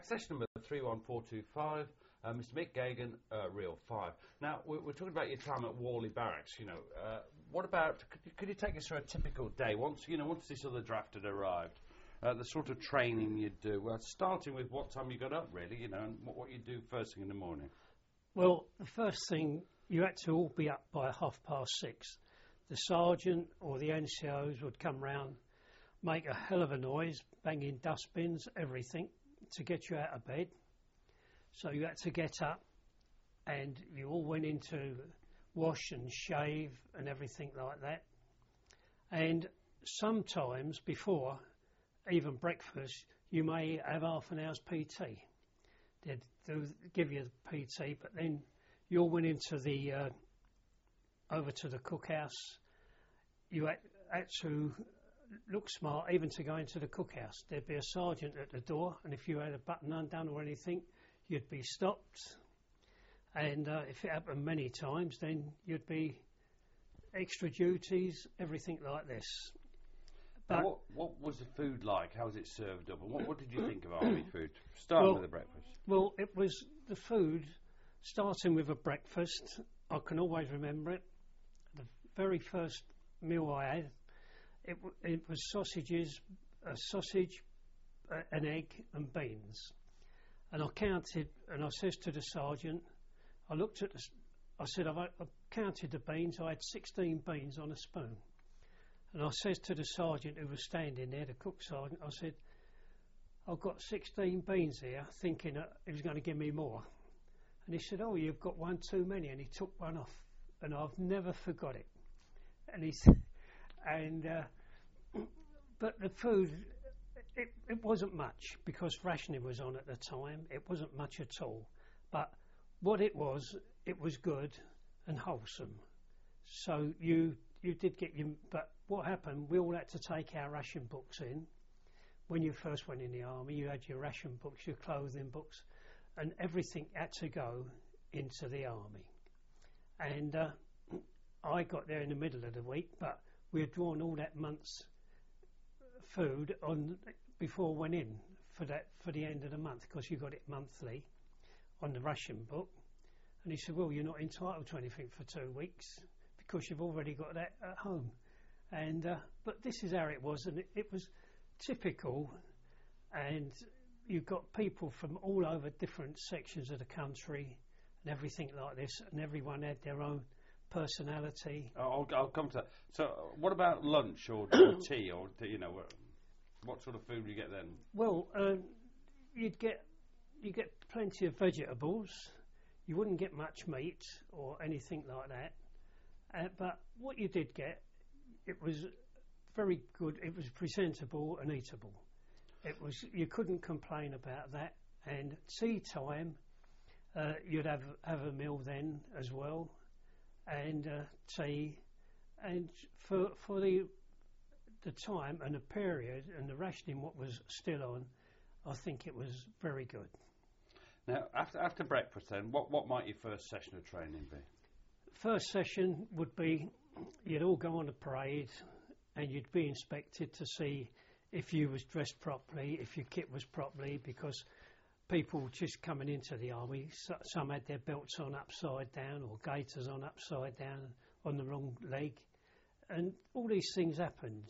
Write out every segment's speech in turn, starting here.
back, session number 31425. Mr. Mick Gagan, Reel 5. Now, we're talking about your time at Whalley Barracks. What about? Could you take us through a typical day once this other draft had arrived? The sort of training you'd do. Well, starting with what time you got up, really, and what you do first thing in the morning. Well, the first thing, you had to all be up by 6:30. The sergeant or the NCOs would come round, make a hell of a noise, banging dustbins, everything, to get you out of bed. So you had to get up, and you all went into wash and shave and everything like that. And sometimes before even breakfast, you may have half an hour's PT. They'd give you the PT, but then you all went into over to the cookhouse. You had to look smart even to go into the cookhouse. There'd be a sergeant at the door, and if you had a button undone or anything, you'd be stopped. And if it happened many times, then you'd be extra duties, everything like this. But what was the food like? How was it served up? And what did you think of army food? Starting with the breakfast. Well, it was the food, starting with a breakfast. I can always remember it. The very first meal I had, it was sausages, a sausage, an egg and beans. And I counted, and I says to the sergeant, I said, I've counted the beans. I had 16 beans on a spoon. And I says to the sergeant who was standing there, the cook sergeant, I said, I've got 16 beans here, thinking that he was going to give me more. And he said, oh, you've got one too many. And he took one off. And I've never forgot it. And he said, but the food, it wasn't much, because rationing was on at the time. It wasn't much at all. But what it was good and wholesome. So you did get your... But what happened, we all had to take our ration books in. When you first went in the army, you had your ration books, your clothing books, and everything had to go into the army. And I got there in the middle of the week, but we had drawn all that month's food on before I went in for the end of the month, because you got it monthly on the ration book. And he said, well, you're not entitled to anything for 2 weeks because you've already got that at home. And but this is how it was, and it was typical. And you've got people from all over different sections of the country and everything like this, and everyone had their own personality. I'll come to that. So what about lunch or tea, or what sort of food do you get then? Well, you get plenty of vegetables. You wouldn't get much meat or anything like that. But what you did get, it was very good. It was presentable and eatable. You couldn't complain about that. And tea time, you'd have a meal then as well, and tea. And for the time and the period and the rationing what was still on, I think it was very good. Now, after breakfast then, what might your first session of training be? First session would be, you'd all go on a parade and you'd be inspected to see if you was dressed properly, if your kit was properly, because people just coming into the army, some had their belts on upside down or gaiters on upside down on the wrong leg, and all these things happened.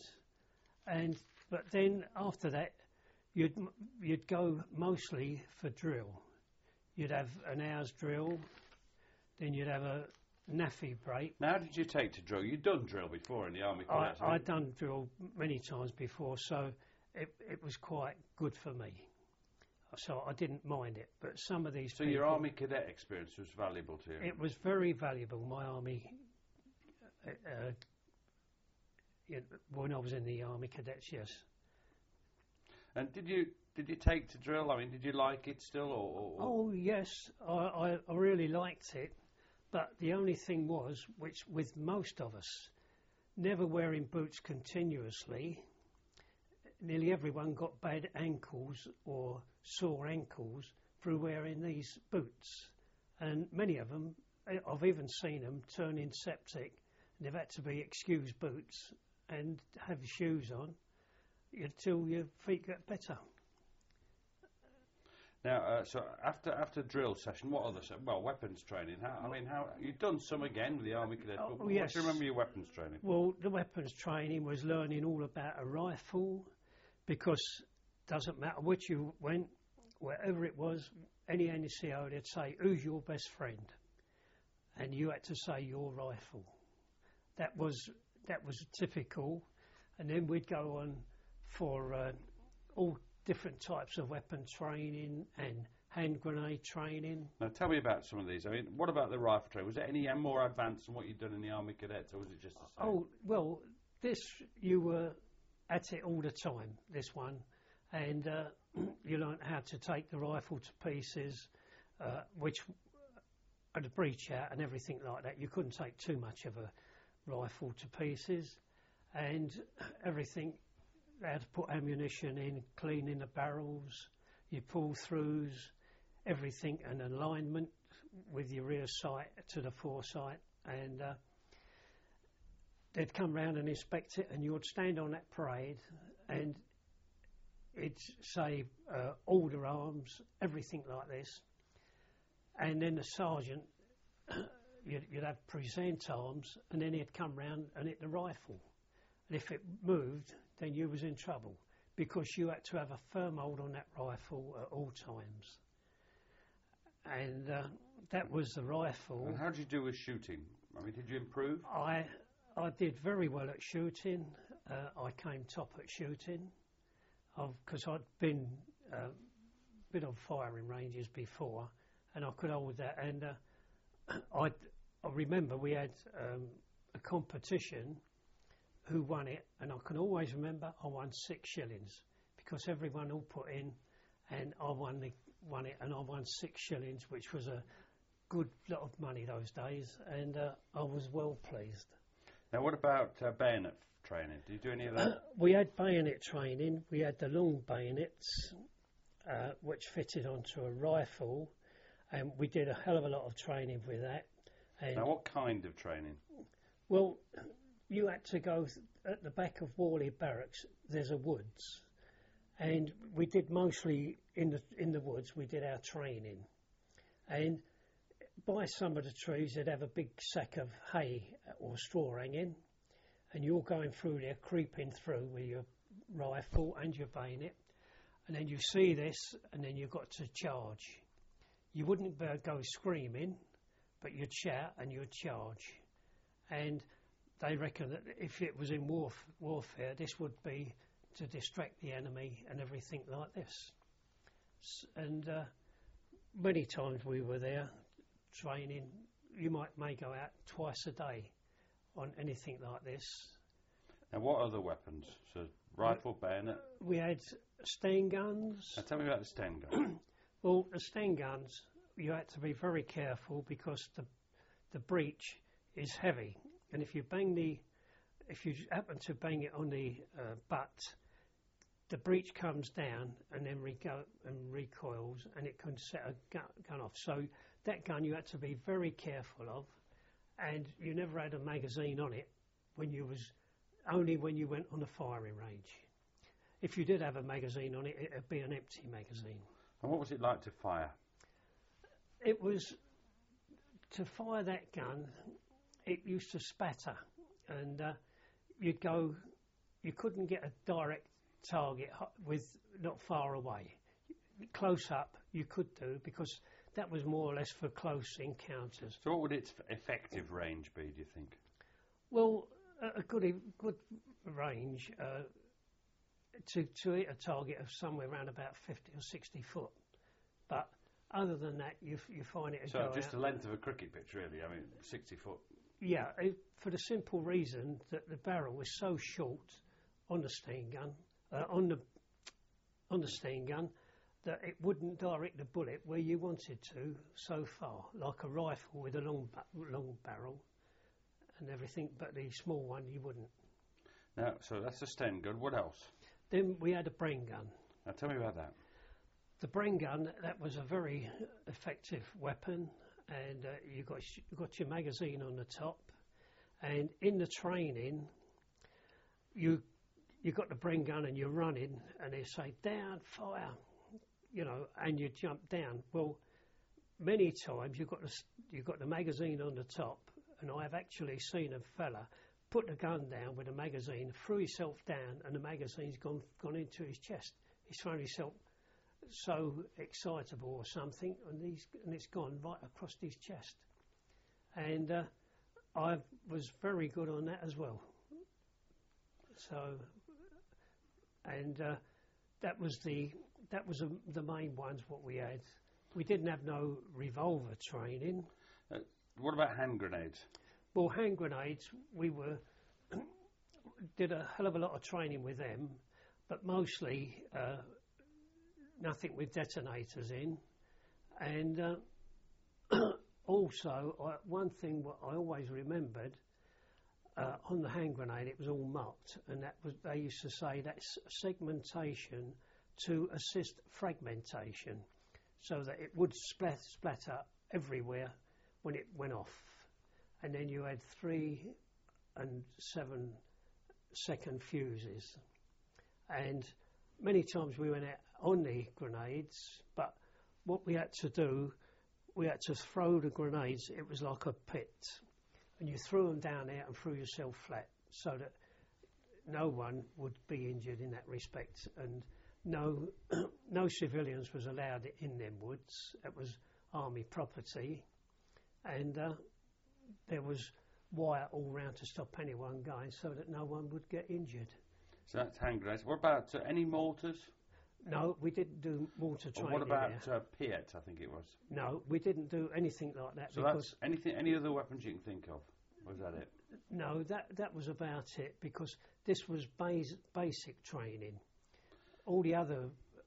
But then after that, you'd go mostly for drill. You'd have an hour's drill, then you'd have a naffy break. Now, how did you take to drill? You'd done drill before in the army. I'd done drill many times before, so it was quite good for me. So I didn't mind it. But some of these So your army cadet experience was valuable to you? It was very valuable, my army, when I was in the army cadets, yes. And did you take to drill? I mean, did you like it still? Or? Oh, yes, I really liked it. But the only thing was, which with most of us, never wearing boots continuously, nearly everyone got bad ankles or sore ankles through wearing these boots. And many of them, I've even seen them turning septic, and they've had to be excused boots and have shoes on until your feet get better. Now, so after drill session, what other weapons training? How you've done some again with the Army Cadets? But what Yes. do you remember your weapons training? Well, the weapons training was learning all about a rifle, because doesn't matter which you went, wherever it was, any NCO, they'd say, "Who's your best friend?" And you had to say your rifle. That was typical, and then we'd go on for all different types of weapon training and hand grenade training. Now, tell me about some of these. I mean, what about the rifle training? Was it any more advanced than what you'd done in the Army Cadets, or was it just the same? Oh, well, you were at it all the time, this one, and you learnt how to take the rifle to pieces, which had a breech out and everything like that. You couldn't take too much of a rifle to pieces, and everything. They had to put ammunition in, cleaning the barrels, your pull-throughs, everything, and alignment with your rear sight to the foresight. And they'd come round and inspect it, and you would stand on that parade, and it'd say order arms, everything like this. And then the sergeant, you'd have present arms, and then he'd come round and hit the rifle. And if it moved, then you was in trouble, because you had to have a firm hold on that rifle at all times. And that was the rifle. And how did you do with shooting? I mean, did you improve? I did very well at shooting. I came top at shooting, because I'd been on firing ranges before, and I could hold that. And I remember we had a competition. Who won it? And I can always remember I won 6 shillings, because everyone all put in, and I won it, and I won 6 shillings, which was a good lot of money those days, and I was well pleased. Now, what about bayonet training? Did you do any of that? We had bayonet training. We had the long bayonets, which fitted onto a rifle, and we did a hell of a lot of training with that. And now, what kind of training? Well, you had to go at the back of Worley Barracks. There's a woods, and we did mostly in the woods. We did our training, and by some of the trees they'd have a big sack of hay or straw hanging, and you're going through there, creeping through with your rifle and your bayonet, and then you see this, and then you've got to charge. You wouldn't go screaming, but you'd shout and you'd charge, and they reckon that if it was in warfare, this would be to distract the enemy and everything like this. And many times we were there training. You may go out twice a day on anything like this. Now, what other weapons? So, rifle, bayonet? We had Sten guns. Now, tell me about the Sten gun. Well, the Sten guns, you had to be very careful, because the breech is heavy. And if you happen to bang it on the butt, the breech comes down and then recoils, and it can set a gun off. So that gun you had to be very careful of, and you never had a magazine on it only when you went on the firing range. If you did have a magazine on it, it'd be an empty magazine. And what was it like to fire? It was, to fire that gun, it used to spatter, and you couldn't get a direct target with not far away. Close up you could do, because that was more or less for close encounters. So what would its effective range be, do you think? Well, a good range to hit a target of somewhere around about 50 or 60 foot. But other than that, you find it... So just the length of a cricket pitch, really? I mean, 60 foot? Yeah, for the simple reason that the barrel was so short on the Sten gun, on the Sten gun, that it wouldn't direct the bullet where you wanted to so far, like a rifle with a long barrel and everything, but the small one you wouldn't. Now, so that's the Sten gun. What else? Then we had a Bren gun. Now, tell me about that. The Bren gun, that was a very effective weapon, and you got your magazine on the top, and in the training, you got the Bren gun and you're running, and they say down, fire, you know, and you jump down. Well, many times you've got the magazine on the top, and I've actually seen a fella put the gun down with a magazine, threw himself down, and the magazine's gone into his chest. He's thrown himself so excitable or something, and it's gone right across his chest. And I was very good on that as well. So, and that was the main ones what we had. We didn't have no revolver training. What about hand grenades? Well, hand grenades, we did a hell of a lot of training with them, but mostly nothing with detonators in. And also, one thing what I always remembered, on the hand grenade, it was all marked, and that was, they used to say that's segmentation to assist fragmentation, so that it would splatter everywhere when it went off. And then you had 3 and 7 second fuses. And many times we went out on the grenades, but what we had to do, we had to throw the grenades, it was like a pit. And you threw them down there and threw yourself flat, so that no one would be injured in that respect. And no civilians was allowed in them woods. It was army property. And there was wire all round to stop anyone going, so that no one would get injured. So that's hand grenades. What about any mortars? No, we didn't do mortar training. Or what about Piet, I think it was? No, we didn't do anything like that. So that's any other weapons you can think of? Was that it? No, that was about it, because this was basic training. All the other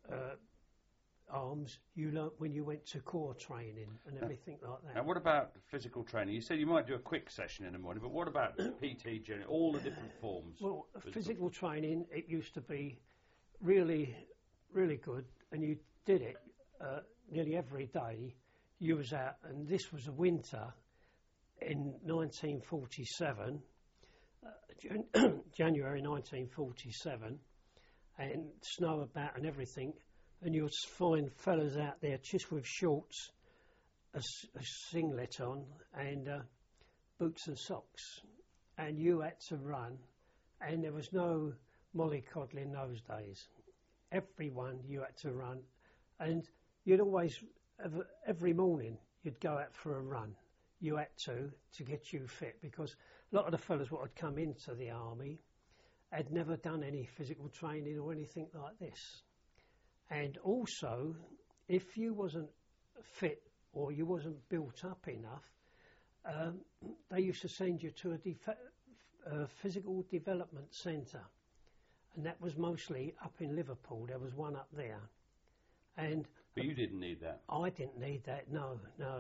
arms you learnt when you went to corps training and everything like that. Now, what about physical training? You said you might do a quick session in the morning, but what about PT, generally, all the different forms? Well, physical training, it used to be really, really good, and you did it nearly every day. You was out, and this was a winter in 1947, January 1947, and snow about and everything. And you'll find fellas out there just with shorts, a singlet on, and boots and socks. And you had to run, and there was no mollycoddling those days. Everyone, you had to run. And you'd always, every morning, you'd go out for a run. You had to get you fit, because a lot of the fellas what had come into the army had never done any physical training or anything like this. And also, if you wasn't fit or you wasn't built up enough, they used to send you to a physical development centre, and that was mostly up in Liverpool. There was one up there, but you didn't need that. I didn't need that. No.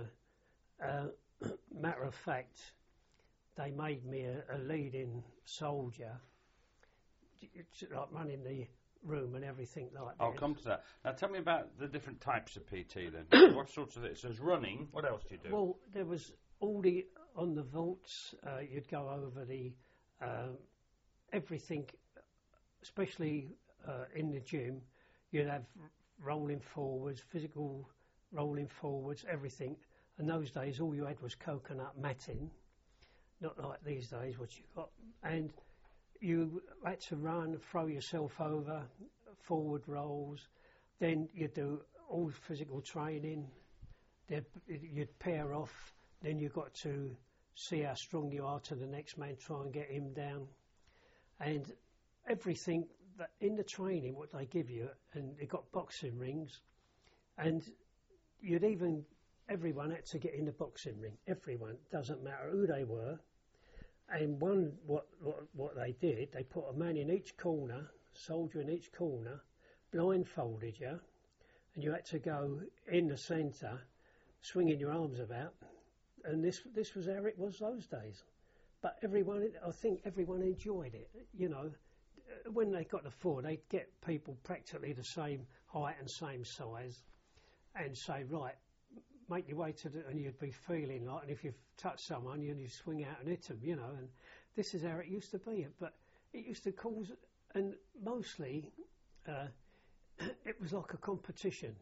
Matter of fact, they made me a leading soldier, like running the room and everything like that. I'll come to that. Now tell me about the different types of PT then. What sorts of it? So there's running. What else do you do? Well, there was on the vaults, you'd go over the everything, especially in the gym. You'd have rolling forwards, physical rolling forwards, everything. And those days all you had was coconut matting, not like these days what you got. And you had to run, throw yourself over, forward rolls. Then you'd do all physical training. You'd pair off. Then you got to see how strong you are to the next man, try and get him down. And everything that in the training, what they give you, and they got boxing rings, and everyone had to get in the boxing ring. Everyone, doesn't matter who they were. And what they did, they put a man in each corner, soldier in each corner, blindfolded you, and you had to go in the centre, swinging your arms about. And this was how it was those days. But I think everyone enjoyed it. You know, when they got to fore, they'd get people practically the same height and same size, and say, right, make your way and you'd be feeling like, and if you've touched someone, you swing out and hit them, you know, and this is how it used to be. But it used to cause, and mostly, it was like a competition.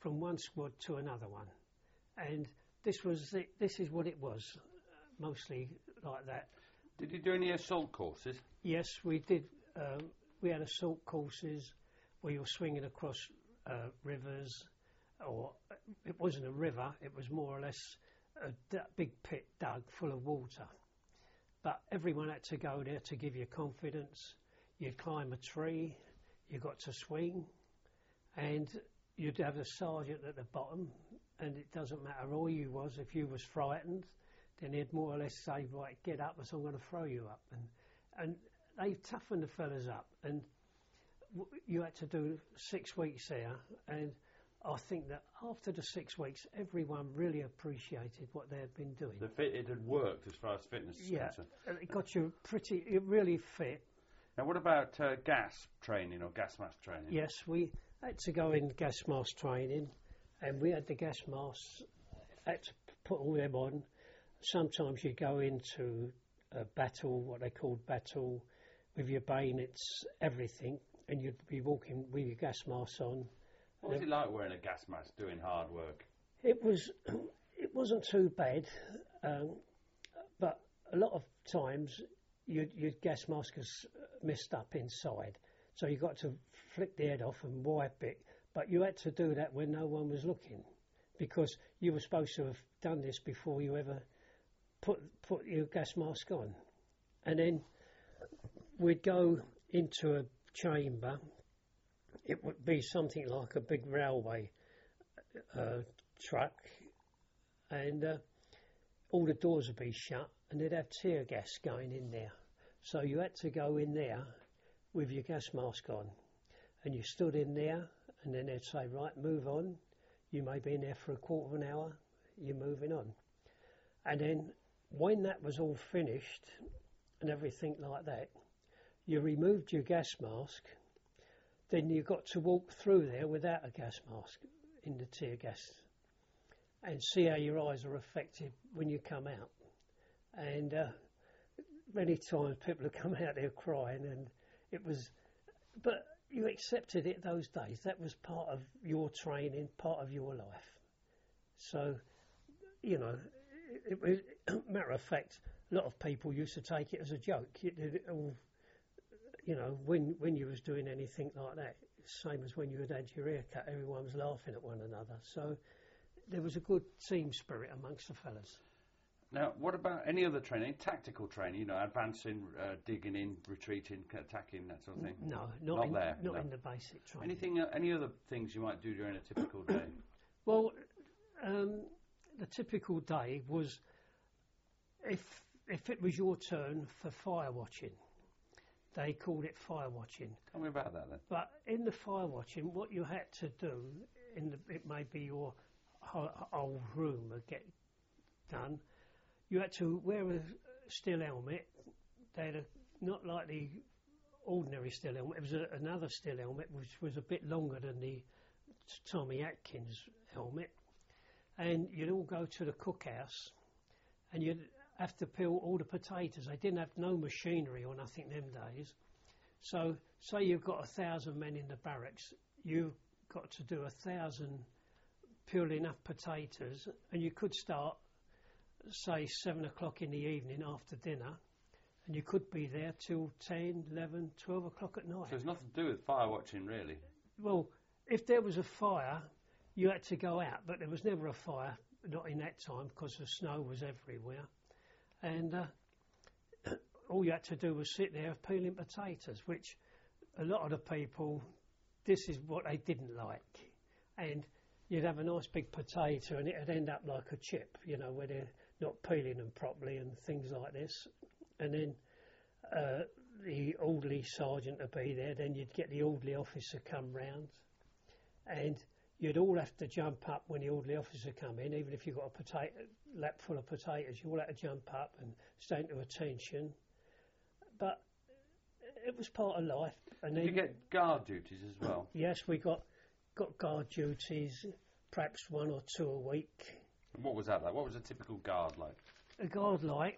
from one squad to another one, and this is what it was, mostly like that. Did you do any assault courses? Yes, we did. We had assault courses where you were swinging across rivers, or it wasn't a river, it was more or less a big pit dug full of water. But everyone had to go there to give you confidence. You'd climb a tree, you got to swing, and you'd have a sergeant at the bottom, and it doesn't matter all you was, if you was frightened, then he'd more or less say, right, get up, or I'm going to throw you up. And they toughened the fellas up, and you had to do 6 weeks there, and I think that after the 6 weeks, everyone really appreciated what they had been doing. It had worked as far as fitness is concerned. Yeah, it got you it really fit. Now, what about gas training or gas mask training? Yes, we had to go in gas mask training, and we had the gas masks, had to put all them on. Sometimes you go into a battle, what they called battle, with your bayonets, everything, and you'd be walking with your gas mask on. What was it like wearing a gas mask doing hard work? It wasn't too bad, but a lot of times your gas mask is messed up inside, so you got to flick the head off and wipe it. But you had to do that when no one was looking, because you were supposed to have done this before you ever put your gas mask on. And then we'd go into a chamber. It would be something like a big railway truck, and all the doors would be shut, and they'd have tear gas going in there. So you had to go in there with your gas mask on, and you stood in there, and then they'd say, right, move on. You may be in there for a quarter of an hour, you're moving on. And then when that was all finished and everything like that, you removed your gas mask. Then you got to walk through there without a gas mask in the tear gas and see how your eyes are affected when you come out. And many times people have come out there crying, and it was, but you accepted it those days. That was part of your training, part of your life. So, you know, it was, matter of fact, a lot of people used to take it as a joke. It all, you know, when you was doing anything like that, same as when you had your hair cut, everyone was laughing at one another. So there was a good team spirit amongst the fellas. Now, what about any other training, tactical training, you know, advancing, digging in, retreating, attacking, that sort of thing? No, not in the basic training. Anything, any other things you might do during a typical day? Well, the typical day was if it was your turn for fire watching. They called it fire watching. Tell me about that then. But in the fire watching, what you had to do, it may be your whole room would get done. You had to wear a steel helmet. They had not like the ordinary steel helmet. It was another steel helmet which was a bit longer than the Tommy Atkins helmet. And you'd all go to the cookhouse, and you'd have to peel all the potatoes. They didn't have no machinery or nothing them days. So say you've got 1,000 men in the barracks, you've got to do 1,000 peel enough potatoes, and you could start, say, 7 o'clock in the evening after dinner, and you could be there till 10, 11, 12 o'clock at night. So there's nothing to do with fire watching, really? Well, if there was a fire, you had to go out, but there was never a fire, not in that time, because the snow was everywhere. And all you had to do was sit there peeling potatoes, which a lot of the people, this is what they didn't like. And you'd have a nice big potato and it'd end up like a chip, you know, where they're not peeling them properly and things like this. And then the orderly sergeant would be there, then you'd get the orderly officer come round, and you'd all have to jump up when the orderly officer come in, even if you've got a lap full of potatoes, you all had to jump up and stand to attention. But it was part of life. And Did you get guard duties as well? Yes, we got guard duties, perhaps 1 or 2 a week. And what was that like? What was a typical guard like? A guard like,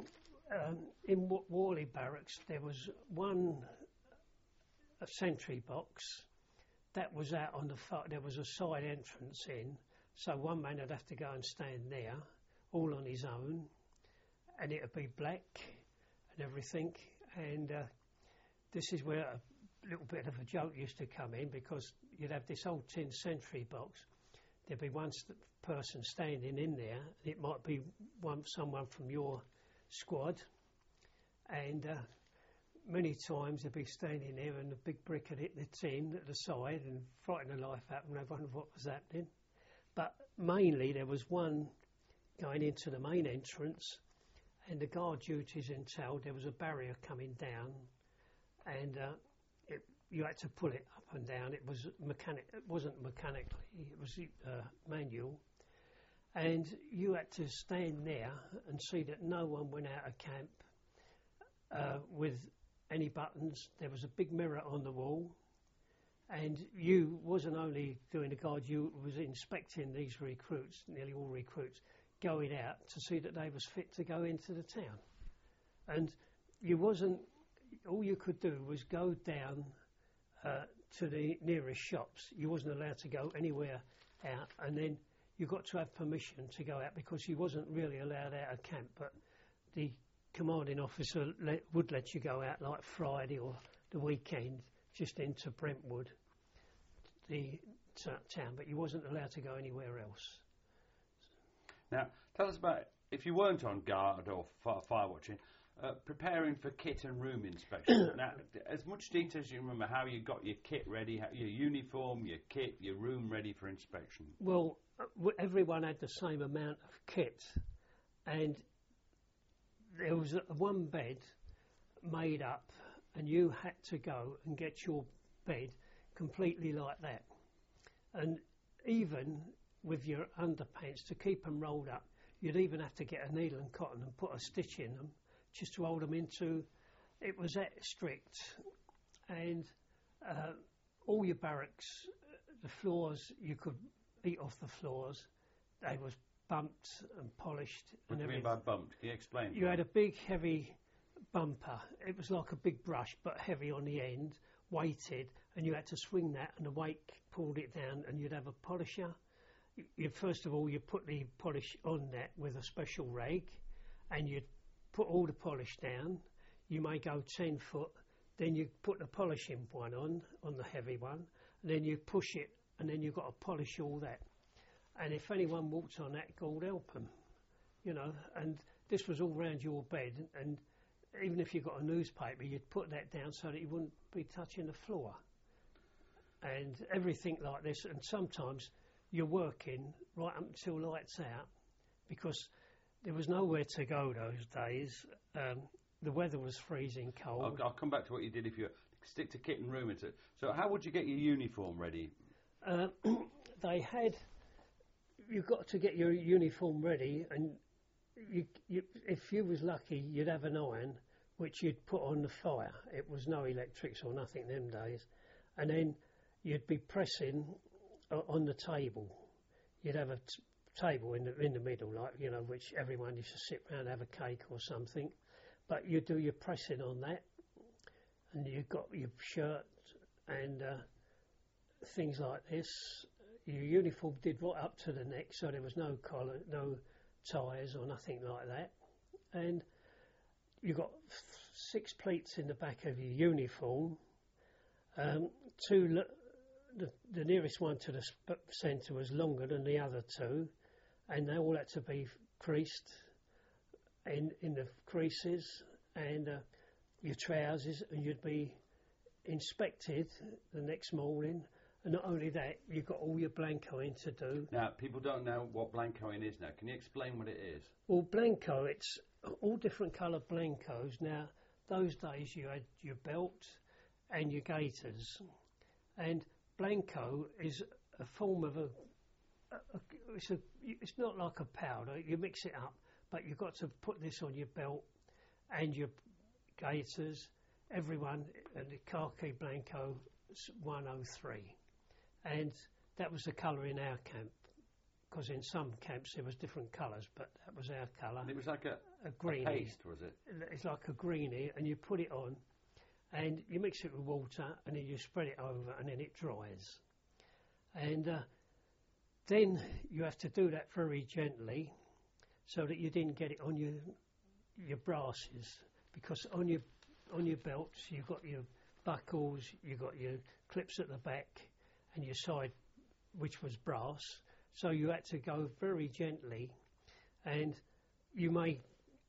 in Worley Barracks, there was a sentry box. that was out on the there was a side entrance in, so one man would have to go and stand there, all on his own, and it'd be black and everything. And this is where a little bit of a joke used to come in, because you'd have this old tin sentry box. There'd be one person standing in there. It might be someone from your squad, and many times they'd be standing there and the big brick would hit the tin at the side and frighten the life out of them, and they wondered what was happening. But mainly there was one going into the main entrance, and the guard duties entailed there was a barrier coming down, and you had to pull it up and down. It was it wasn't mechanically, it was manual, and you had to stand there and see that no one went out of camp with any buttons. There was a big mirror on the wall, and you wasn't only doing the guard, you was inspecting these recruits, nearly all recruits, going out to see that they was fit to go into the town. And you wasn't, all you could do was go down to the nearest shops. You wasn't allowed to go anywhere out, and then you got to have permission to go out, because you wasn't really allowed out of camp, but the commanding officer would let you go out like Friday or the weekend just into Brentwood, the town, but you wasn't allowed to go anywhere else. Now, tell us about, if you weren't on guard or fire watching, preparing for kit and room inspection. Now, as much detail as you remember, how you got your kit ready, your uniform, your kit, your room ready for inspection. Well, everyone had the same amount of kit, and there was one bed made up, and you had to go and get your bed completely like that. And even with your underpants, to keep them rolled up, you'd even have to get a needle and cotton and put a stitch in them just to hold them into. It was that strict. And all your barracks, the floors, you could eat off the floors. They was bumped and polished. What do you mean by bumped? Can you explain? You had a big heavy bumper. It was like a big brush but heavy on the end, weighted, and you had to swing that, and the weight pulled it down, and you'd have a polisher. First of all, you put the polish on that with a special rag, and you'd put all the polish down. You may go 10 foot, then you put the polishing one on the heavy one, and then you push it, and then you've got to polish all that. And if anyone walked on that, God help them, you know. And this was all round your bed, and even if you got a newspaper, you'd put that down so that you wouldn't be touching the floor. And everything like this, and sometimes you're working right up until lights out, because there was nowhere to go those days. The weather was freezing cold. I'll come back to what you did if you stick to kit and room. So how would you get your uniform ready? You've got to get your uniform ready, and if you was lucky, you'd have an iron which you'd put on the fire. It was no electrics or nothing them days. And then you'd be pressing on the table. You'd have a table in the middle, like, you know, which everyone used to sit round and have a cake or something. But you do your pressing on that, and you've got your shirt and things like this. Your uniform did right up to the neck, so there was no collar, no ties or nothing like that. And you got 6 pleats in the back of your uniform. The nearest one to the centre was longer than the other 2, and they all had to be creased in the creases, and your trousers, and you'd be inspected the next morning. And not only that, you've got all your blancoing to do. Now, people don't know what blancoing is now. Can you explain what it is? Well, blanco, it's all different colour blancos. Now, those days you had your belt and your gaiters. And blanco is a form of it's not like a powder. You mix it up, but you've got to put this on your belt and your gaiters. Everyone, and the khaki blanco 103. And that was the colour in our camp, because in some camps there was different colours, but that was our colour. And it was like a greenie. Paste, was it? It's like a greenie, and you put it on, and you mix it with water, and then you spread it over, and then it dries. And then you have to do that very gently so that you didn't get it on your brasses, because on your belts you've got your buckles, you've got your clips at the back and your side, which was brass. So you had to go very gently, and you may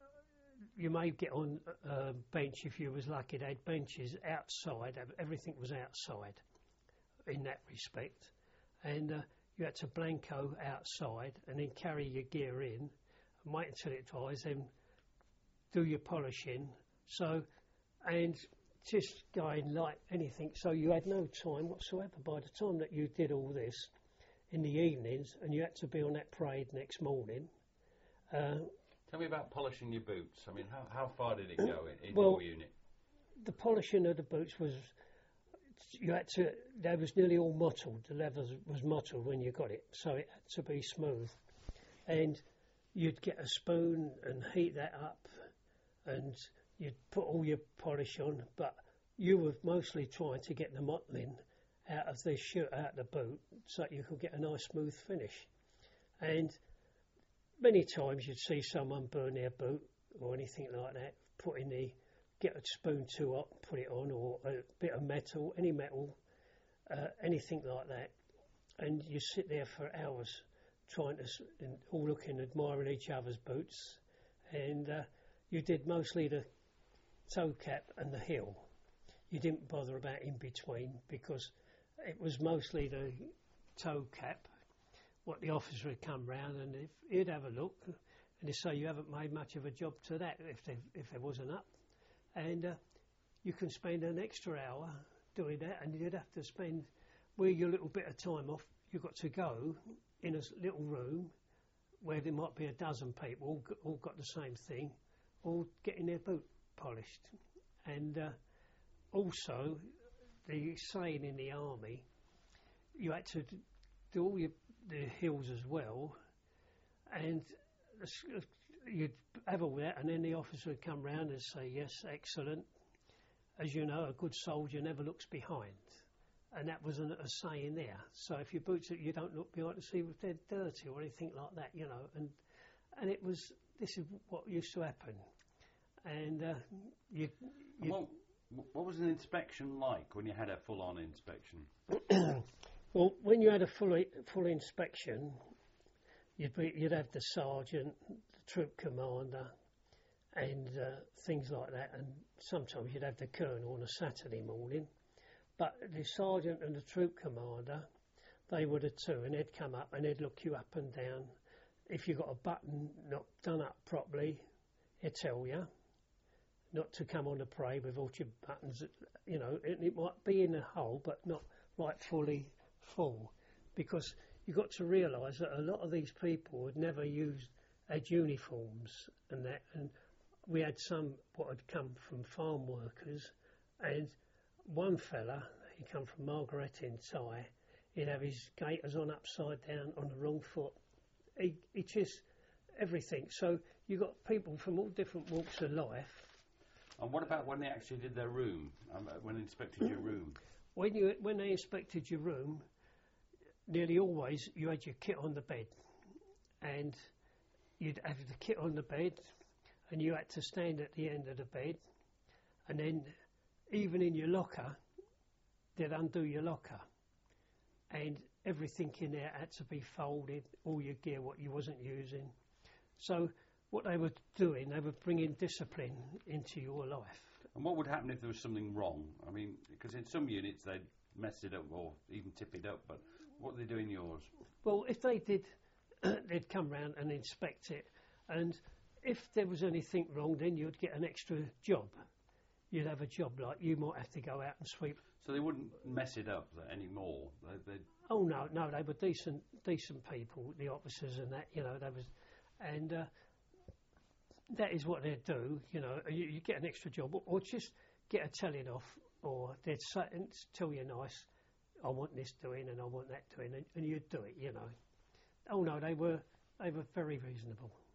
get on a bench if you was lucky. They had benches outside, everything was outside in that respect, and you had to blanco outside and then carry your gear in and wait until it dries, then do your polishing. So, and just going like anything, so you had no time whatsoever. By the time that you did all this in the evenings, and you had to be on that parade next morning. Tell me about polishing your boots. I mean, how far did it go in your unit? The polishing of the boots was, you had to, they was nearly all mottled. The leather was mottled when you got it, so it had to be smooth. And you'd get a spoon and heat that up, and you'd put all your polish on, but you were mostly trying to get the mottling out of the shoe, out of the boot, so that you could get a nice smooth finish. And many times you'd see someone burn their boot or anything like that, get a spoon too hot, put it on, or a bit of metal, any metal, anything like that. And you sit there for hours trying to, all looking, admiring each other's boots. And you did mostly the toe cap and the heel. You didn't bother about in between, because it was mostly the toe cap. What the officer would come round and he'd have a look and he'd say, you haven't made much of a job to that if there wasn't up. And you can spend an extra hour doing that, and you'd have to spend, where your little bit of time off, you've got to go in a little room where there might be a dozen people all got the same thing, all getting their boot polished. And also, the saying in the army, you had to do all the hills as well, and you'd have all that, and then the officer would come round and say, yes, excellent. As you know, a good soldier never looks behind. And that was a saying there. So if your boots, you don't look behind to see if they're dirty or anything like that, you know. And it was, this is what used to happen. And what was an inspection like when you had a full-on inspection? Well, when you had a full inspection, you'd have the sergeant, the troop commander, and things like that. And sometimes you'd have the colonel on a Saturday morning. But the sergeant and the troop commander, they were the two, and they'd come up and they'd look you up and down. If you got a button not done up properly, he'd tell you not to come on the parade with all your buttons, you know, it might be in a hole, but not like fully full, because you've got to realise that a lot of these people had never had uniforms and that, and we had some what had come from farm workers, and one fella, he come from Margaret in Ty, he'd have his gaiters on upside down on the wrong foot. He just, everything. So you got people from all different walks of life. And what about when they actually did their room, when they inspected your room? When they inspected your room, nearly always you had your kit on the bed, and you'd have the kit on the bed, and you had to stand at the end of the bed, and then even in your locker, they'd undo your locker, and everything in there had to be folded, all your gear, what you wasn't using. So what they were doing, they were bringing discipline into your life. And what would happen if there was something wrong? I mean, because in some units they'd mess it up or even tip it up, but what did they do in yours? Well, if they did, they'd come round and inspect it, and if there was anything wrong, then you'd get an extra job. You'd have a job, like you might have to go out and sweep. So they wouldn't mess it up anymore? Oh, no, they were decent people, the officers and that, you know, and that is what they'd do, you know. You get an extra job, or just get a telling off, or they'd tell you nice, I want this doing and I want that doing, and you'd do it, you know. Oh no, they were very reasonable.